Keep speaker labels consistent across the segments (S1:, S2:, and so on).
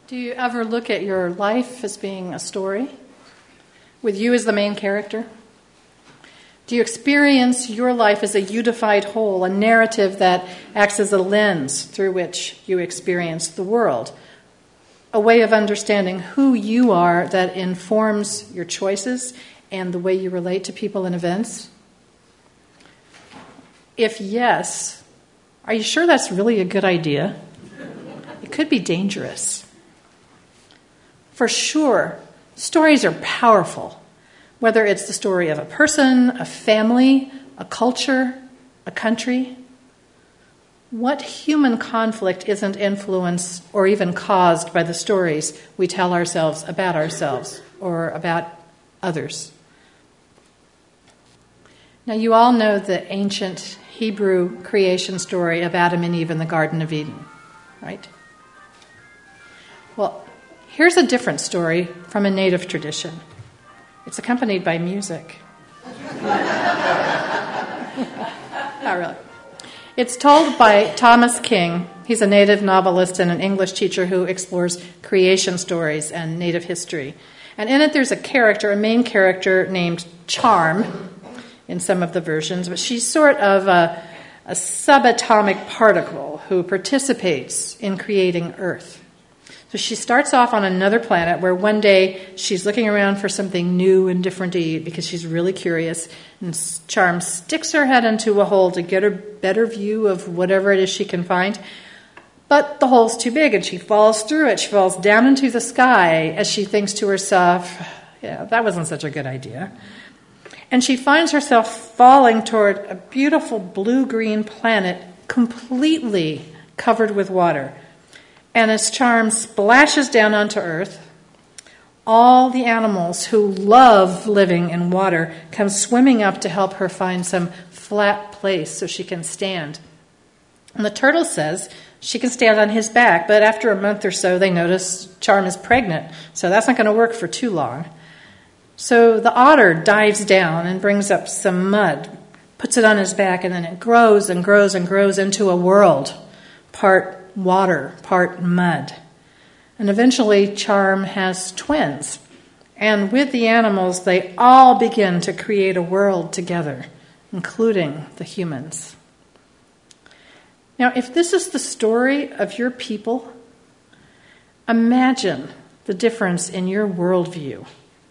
S1: Do you ever look at your life as being a story, with you as the main character? Do you experience your life as a unified whole, a narrative that acts as a lens through which you experience the world, a way of understanding who you are that informs your choices and the way you relate to people and events? If yes, are you sure that's really a good idea? It could be dangerous. For sure, stories are powerful, whether it's the story of a person, a family, a culture, a country. What human conflict isn't influenced or even caused by the stories we tell ourselves or about others? Now, you all know the ancient Hebrew creation story of Adam and Eve in the Garden of Eden, right? Well, here's a different story from a native tradition. It's accompanied by music. Not really. It's told by Thomas King. He's a native novelist and an English teacher who explores creation stories and native history. And in it there's a main character named Charm in some of the versions, but she's sort of a subatomic particle who participates in creating Earth. So she starts off on another planet where one day she's looking around for something new and different to eat because she's really curious. And Charm sticks her head into a hole to get a better view of whatever it is she can find. But the hole's too big and she falls through it. She falls down into the sky as she thinks to herself, yeah, that wasn't such a good idea. And she finds herself falling toward a beautiful blue-green planet completely covered with water. And as Charm splashes down onto Earth, all the animals who love living in water come swimming up to help her find some flat place so she can stand. And the turtle says she can stand on his back, but after a month or so they notice Charm is pregnant, so that's not going to work for too long. So the otter dives down and brings up some mud, puts it on his back, and then it grows and grows and grows into a world, part water, part mud. And eventually Charm has twins. And with the animals, they all begin to create a world together, including the humans. Now, if this is the story of your people, imagine the difference in your worldview.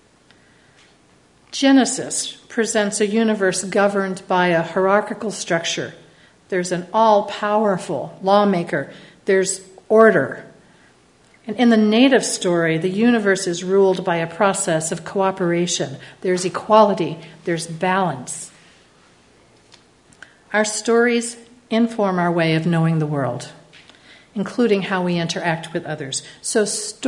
S1: Genesis presents a universe governed by a hierarchical structure. There's an all-powerful lawmaker. There's order. And in the native story, the universe is ruled by a process of cooperation. There's equality. There's balance. Our stories inform our way of knowing the world, including how we interact with others. So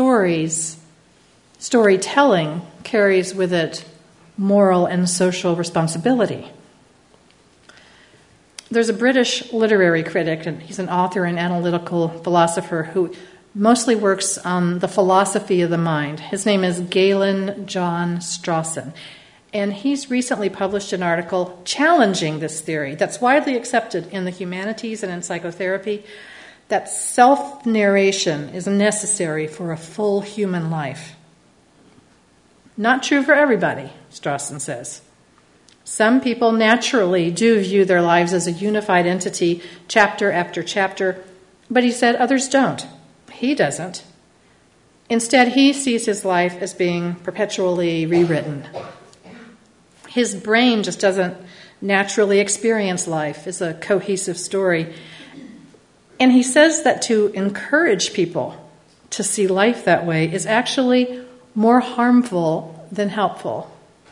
S1: storytelling carries with it moral and social responsibility. There's a British literary critic, and he's an author and analytical philosopher who mostly works on the philosophy of the mind. His name is Galen John Strawson, and he's recently published an article challenging this theory that's widely accepted in the humanities and in psychotherapy, that self-narration is necessary for a full human life. Not true for everybody, Strawson says. Some people naturally do view their lives as a unified entity, chapter after chapter, but he said others don't. He doesn't. Instead, he sees his life as being perpetually rewritten. His brain just doesn't naturally experience life as a cohesive story. And he says that to encourage people to see life that way is actually more harmful than helpful.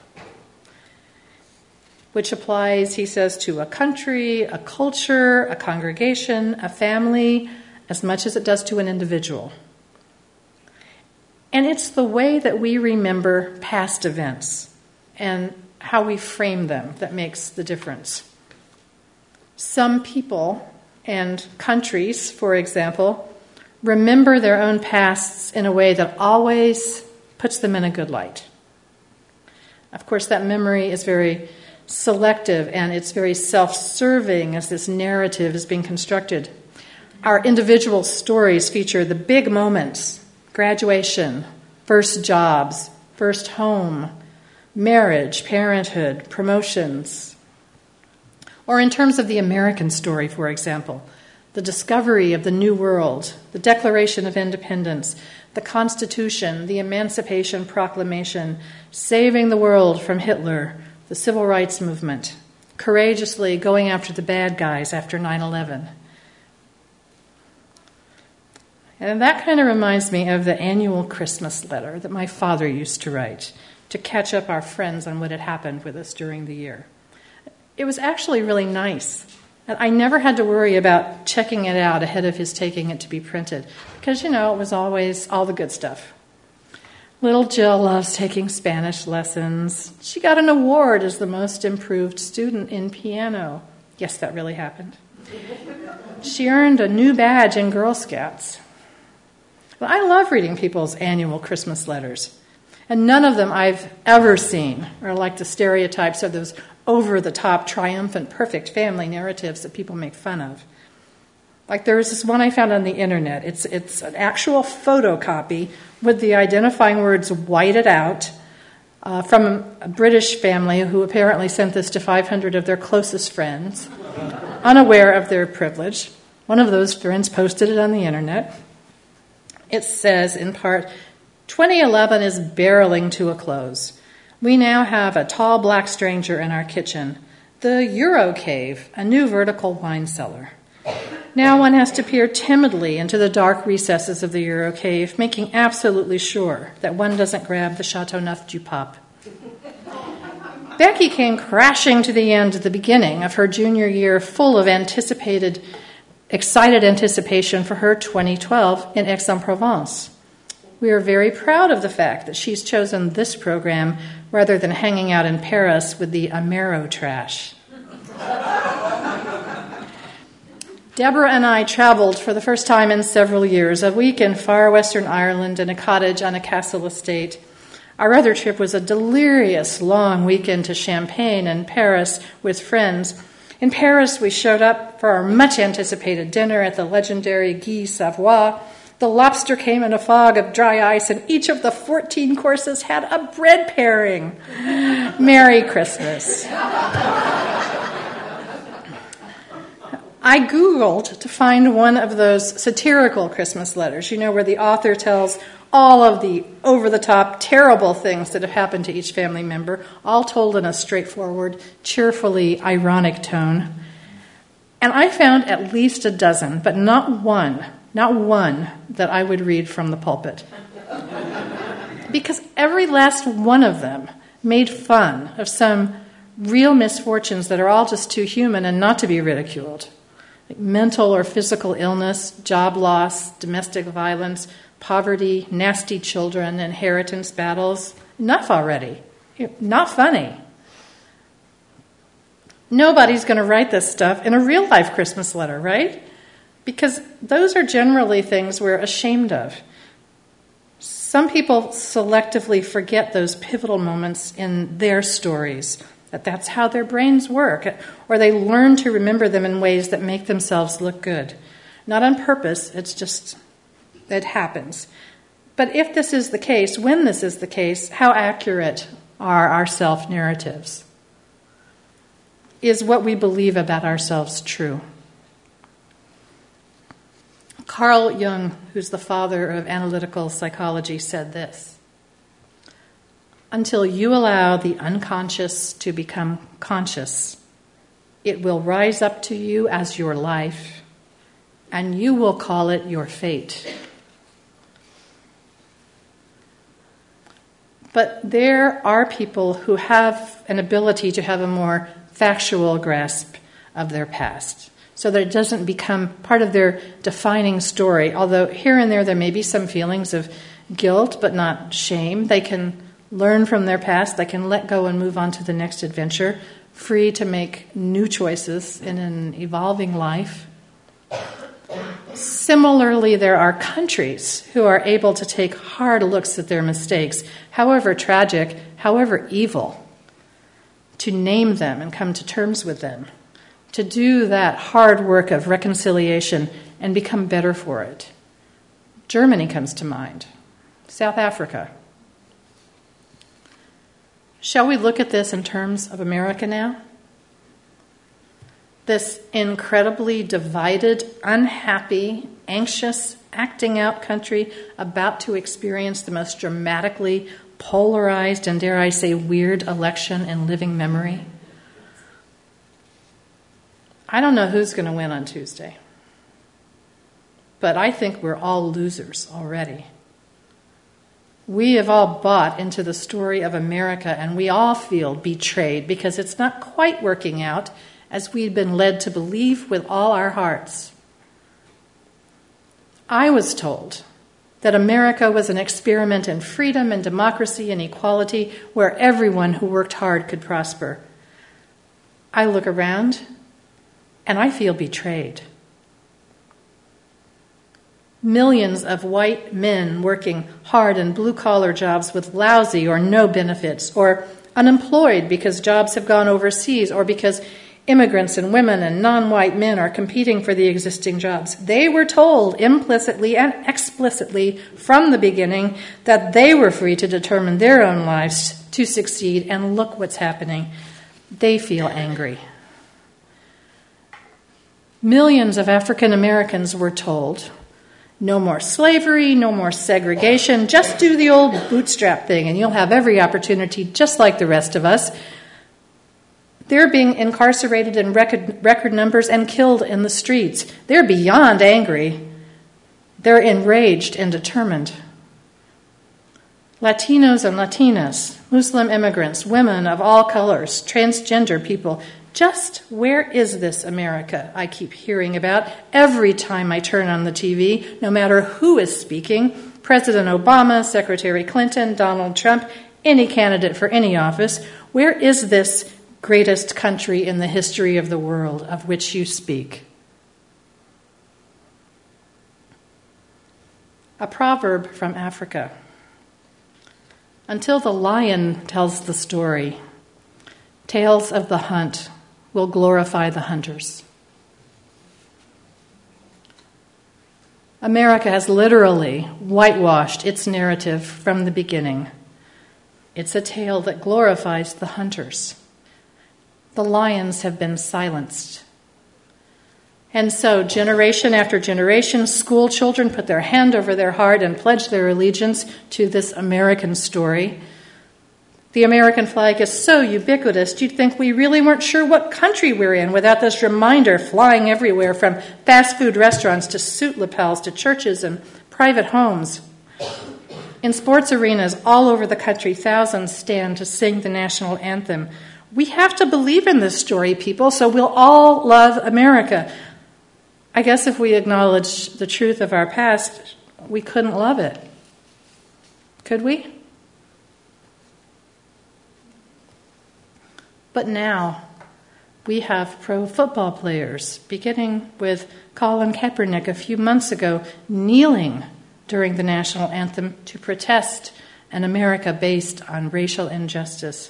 S1: Which applies, he says, to a country, a culture, a congregation, a family, as much as it does to an individual. And it's the way that we remember past events and how we frame them that makes the difference. Some people and countries, for example, remember their own pasts in a way that always puts them in a good light. Of course, that memory is very selective and it's very self-serving as this narrative is being constructed. Our individual stories feature the big moments, graduation, first jobs, first home, marriage, parenthood, promotions. Or in terms of the American story, for example, the discovery of the New World, the Declaration of Independence, the Constitution, the Emancipation Proclamation, saving the world from Hitler, the Civil Rights Movement, courageously going after the bad guys after 9/11. And that kind of reminds me of the annual Christmas letter that my father used to write to catch up our friends on what had happened with us during the year. It was actually really nice. And I never had to worry about checking it out ahead of his taking it to be printed because, it was always all the good stuff. Little Jill loves taking Spanish lessons. She got an award as the most improved student in piano. Yes, that really happened. She earned a new badge in Girl Scouts. Well, I love reading people's annual Christmas letters. And none of them I've ever seen are like the stereotypes of those over-the-top, triumphant, perfect family narratives that people make fun of. Like there was this one I found on the internet. It's an actual photocopy with the identifying words whited out from a British family who apparently sent this to 500 of their closest friends, unaware of their privilege. One of those friends posted it on the internet. It says, in part, 2011 is barreling to a close. We now have a tall black stranger in our kitchen, the Euro Cave, a new vertical wine cellar. Now one has to peer timidly into the dark recesses of the Euro Cave, making absolutely sure that one doesn't grab the Chateauneuf du Pape. Becky came crashing to the end at the beginning of her junior year, full of excited anticipation for her 2012 in Aix-en-Provence. We are very proud of the fact that she's chosen this program rather than hanging out in Paris with the Amero trash. Deborah and I traveled for the first time in several years, a week in far western Ireland in a cottage on a castle estate. Our other trip was a delirious long weekend to Champagne and Paris with friends. In Paris, we showed up for our much-anticipated dinner at the legendary Guy Savoy. The lobster came in a fog of dry ice, and each of the 14 courses had a bread pairing. Merry Christmas. I Googled to find one of those satirical Christmas letters, where the author tells all of the over-the-top, terrible things that have happened to each family member, all told in a straightforward, cheerfully ironic tone. And I found at least a dozen, but not one that I would read from the pulpit. Because every last one of them made fun of some real misfortunes that are all just too human and not to be ridiculed. Like mental or physical illness, job loss, domestic violence, poverty, nasty children, inheritance battles. Enough already. Not funny. Nobody's going to write this stuff in a real-life Christmas letter, right? Because those are generally things we're ashamed of. Some people selectively forget those pivotal moments in their stories, that's how their brains work, or they learn to remember them in ways that make themselves look good. Not on purpose, it happens. But if this is the case, when this is the case, how accurate are our self-narratives? Is what we believe about ourselves true? Carl Jung, who's the father of analytical psychology, said this: until you allow the unconscious to become conscious, it will rise up to you as your life, and you will call it your fate. But there are people who have an ability to have a more factual grasp of their past, so that it doesn't become part of their defining story, although here and there may be some feelings of guilt, but not shame. They can learn from their past, they can let go and move on to the next adventure, free to make new choices in an evolving life. Similarly, there are countries who are able to take hard looks at their mistakes, however tragic, however evil, to name them and come to terms with them, to do that hard work of reconciliation and become better for it. Germany comes to mind. South Africa. Shall we look at this in terms of America now? This incredibly divided, unhappy, anxious, acting out country about to experience the most dramatically polarized and, dare I say, weird election in living memory. I don't know who's going to win on Tuesday, but I think we're all losers already. We have all bought into the story of America, and we all feel betrayed because it's not quite working out as we've been led to believe with all our hearts. I was told that America was an experiment in freedom and democracy and equality where everyone who worked hard could prosper. I look around and I feel betrayed. Millions of white men working hard in blue-collar jobs with lousy or no benefits, or unemployed because jobs have gone overseas, or because immigrants and women and non-white men are competing for the existing jobs. They were told implicitly and explicitly from the beginning that they were free to determine their own lives to succeed, and look what's happening. They feel angry. Millions of African Americans were told, no more slavery, no more segregation, just do the old bootstrap thing and you'll have every opportunity just like the rest of us. They're being incarcerated in record numbers and killed in the streets. They're beyond angry. They're enraged and determined. Latinos and Latinas, Muslim immigrants, women of all colors, transgender people, just where is this America I keep hearing about every time I turn on the TV, no matter who is speaking, President Obama, Secretary Clinton, Donald Trump, any candidate for any office, where is this greatest country in the history of the world of which you speak? A proverb from Africa. Until the lion tells the story, tales of the hunt will glorify the hunters. America has literally whitewashed its narrative from the beginning. It's a tale that glorifies the hunters. The lions have been silenced. And so, generation after generation, school children put their hand over their heart and pledge their allegiance to this American story. The American flag is so ubiquitous, you'd think we really weren't sure what country we're in without this reminder flying everywhere, from fast food restaurants to suit lapels to churches and private homes. In sports arenas all over the country, thousands stand to sing the national anthem. We have to believe in this story, people, so we'll all love America. I guess if we acknowledge the truth of our past, we couldn't love it. Could we? But now we have pro football players, beginning with Colin Kaepernick a few months ago, kneeling during the national anthem to protest an America based on racial injustice.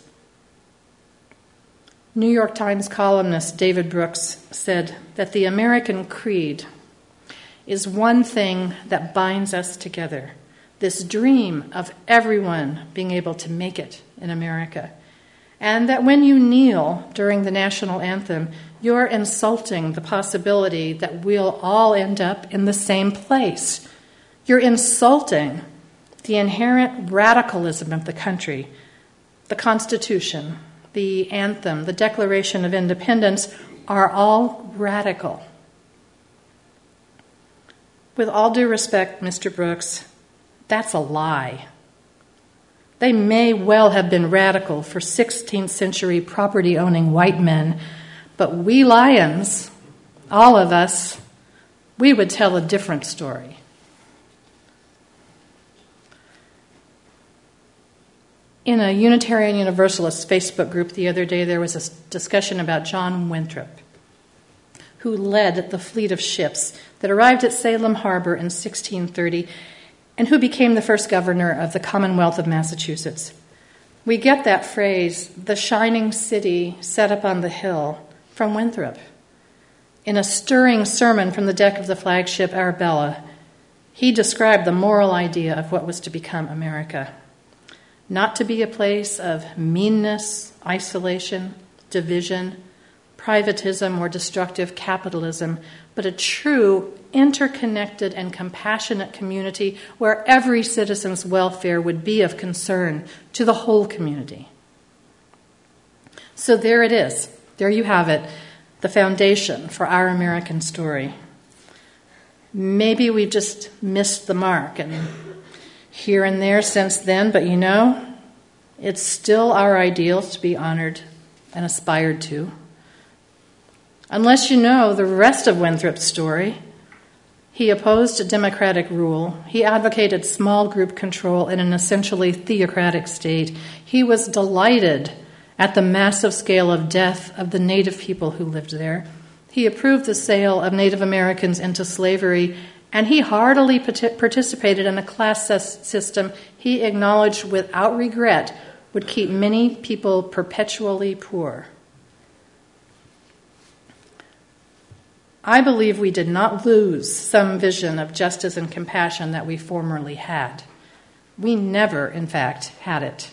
S1: New York Times columnist David Brooks said that the American creed is one thing that binds us together, this dream of everyone being able to make it in America. And that when you kneel during the national anthem, you're insulting the possibility that we'll all end up in the same place. You're insulting the inherent radicalism of the country. The Constitution, the anthem, the Declaration of Independence are all radical. With all due respect, Mr. Brooks, that's a lie. They may well have been radical for 16th century property-owning white men, but we lions, all of us, we would tell a different story. In a Unitarian Universalist Facebook group the other day, there was a discussion about John Winthrop, who led the fleet of ships that arrived at Salem Harbor in 1630 and who became the first governor of the Commonwealth of Massachusetts. We get that phrase, the shining city set up on the hill, from Winthrop. In a stirring sermon from the deck of the flagship Arabella, He described the moral idea of what was to become America. Not to be a place of meanness, isolation, division, privatism, or destructive capitalism, but a true, interconnected, and compassionate community where every citizen's welfare would be of concern to the whole community. So there it is. There you have it, the foundation for our American story. Maybe we've just missed the mark and here and there since then, but it's still our ideals to be honored and aspired to. Unless you know the rest of Winthrop's story, he opposed democratic rule. He advocated small group control in an essentially theocratic state. He was delighted at the massive scale of death of the native people who lived there. He approved the sale of Native Americans into slavery, and he heartily participated in a class system he acknowledged without regret would keep many people perpetually poor. I believe we did not lose some vision of justice and compassion that we formerly had. We never, in fact, had it.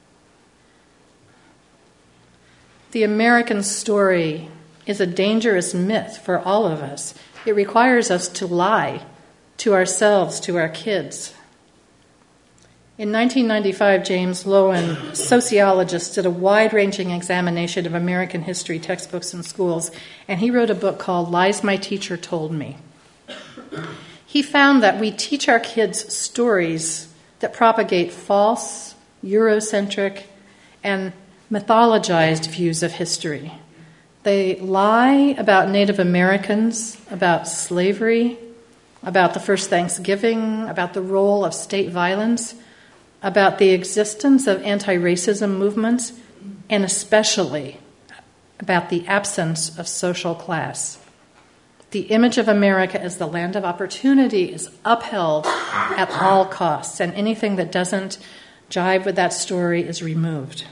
S1: The American story is a dangerous myth for all of us. It requires us to lie to ourselves, to our kids. In 1995, James Loewen, sociologist, did a wide-ranging examination of American history textbooks in schools, and he wrote a book called Lies My Teacher Told Me. He found that we teach our kids stories that propagate false, Eurocentric, and mythologized views of history. They lie about Native Americans, about slavery, about the first Thanksgiving, about the role of state violence, about the existence of anti-racism movements, and especially about the absence of social class. The image of America as the land of opportunity is upheld at all costs, and anything that doesn't jibe with that story is removed.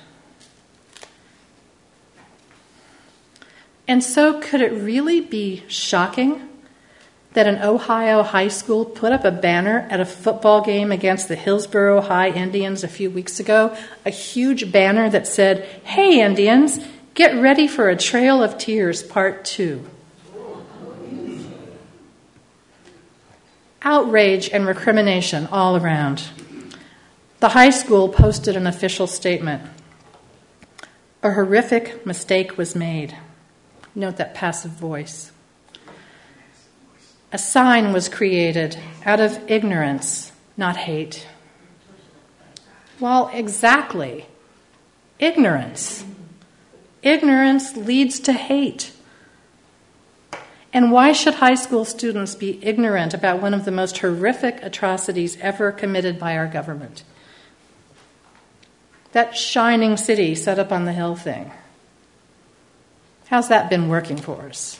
S1: And so could it really be shocking that an Ohio high school put up a banner at a football game against the Hillsborough High Indians a few weeks ago, a huge banner that said, "Hey Indians, get ready for a Trail of Tears Part 2. Outrage and recrimination all around. The high school posted an official statement. A horrific mistake was made. Note that passive voice. A sign was created out of ignorance, not hate. Well, exactly. Ignorance. Ignorance leads to hate. And why should high school students be ignorant about one of the most horrific atrocities ever committed by our government? That shining city set up on the hill thing. How's that been working for us?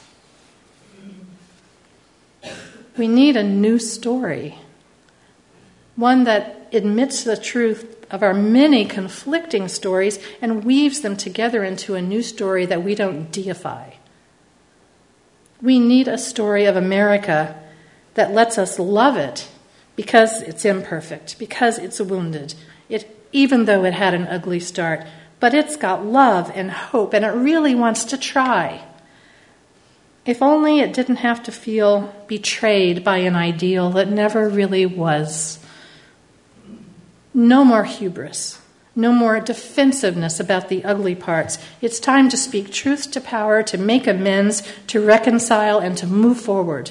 S1: We need a new story, one that admits the truth of our many conflicting stories and weaves them together into a new story that we don't deify. We need a story of America that lets us love it because it's imperfect, because it's wounded, even though it had an ugly start, but it's got love and hope, and it really wants to try. If only it didn't have to feel betrayed by an ideal that never really was. No more hubris. No more defensiveness about the ugly parts. It's time to speak truth to power, to make amends, to reconcile, and to move forward.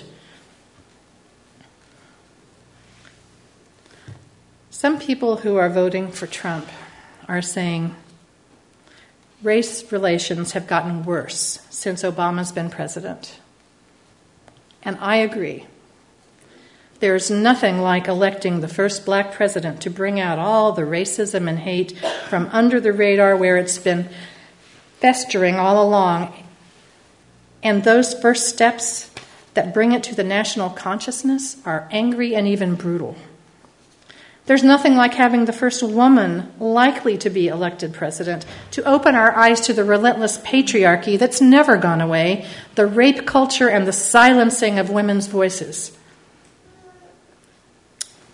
S1: Some people who are voting for Trump are saying race relations have gotten worse since Obama's been president. And I agree. There's nothing like electing the first black president to bring out all the racism and hate from under the radar where it's been festering all along. And those first steps that bring it to the national consciousness are angry and even brutal. There's nothing like having the first woman likely to be elected president to open our eyes to the relentless patriarchy that's never gone away, the rape culture and the silencing of women's voices.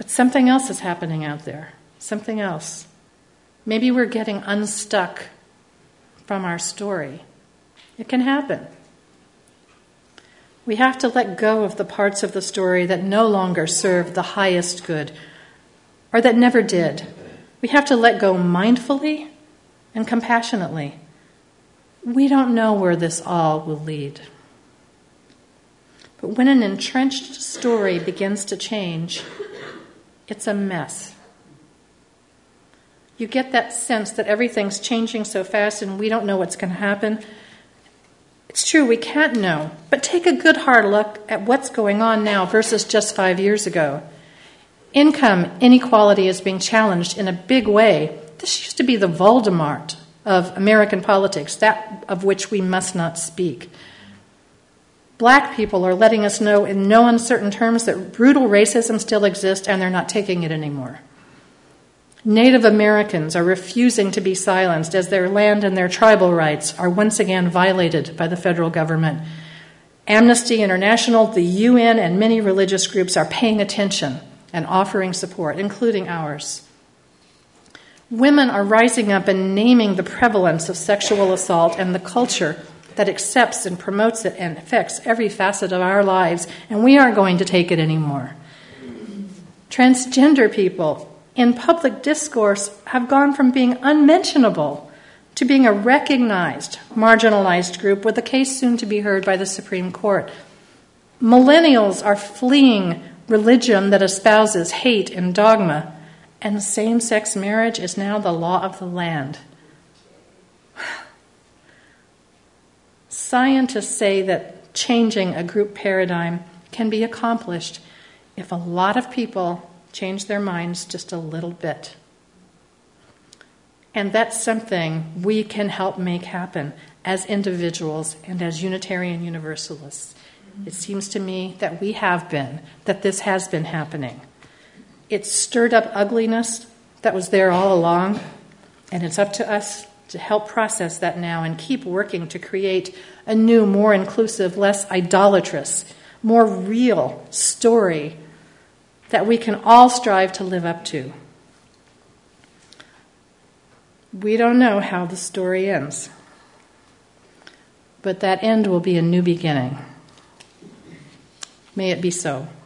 S1: But something else is happening out there. Something else. Maybe we're getting unstuck from our story. It can happen. We have to let go of the parts of the story that no longer serve the highest good, or that never did. We have to let go mindfully and compassionately. We don't know where this all will lead. But when an entrenched story begins to change, it's a mess. You get that sense that everything's changing so fast and we don't know what's going to happen. It's true, we can't know, but take a good hard look at what's going on now versus just 5 years ago. Income inequality is being challenged in a big way. This used to be the Voldemort of American politics, that of which we must not speak. Black people are letting us know in no uncertain terms that brutal racism still exists and they're not taking it anymore. Native Americans are refusing to be silenced as their land and their tribal rights are once again violated by the federal government. Amnesty International, the UN, and many religious groups are paying attention and offering support, including ours. Women are rising up and naming the prevalence of sexual assault and the culture that accepts and promotes it and affects every facet of our lives, and we aren't going to take it anymore. Transgender people in public discourse have gone from being unmentionable to being a recognized, marginalized group with a case soon to be heard by the Supreme Court. Millennials are fleeing religion that espouses hate and dogma, and same-sex marriage is now the law of the land. Scientists say that changing a group paradigm can be accomplished if a lot of people change their minds just a little bit. And that's something we can help make happen as individuals and as Unitarian Universalists. It seems to me that we have been, that this has been happening. It's stirred up ugliness that was there all along, and it's up to us to help process that now and keep working to create a new, more inclusive, less idolatrous, more real story that we can all strive to live up to. We don't know how the story ends, but that end will be a new beginning. May it be so.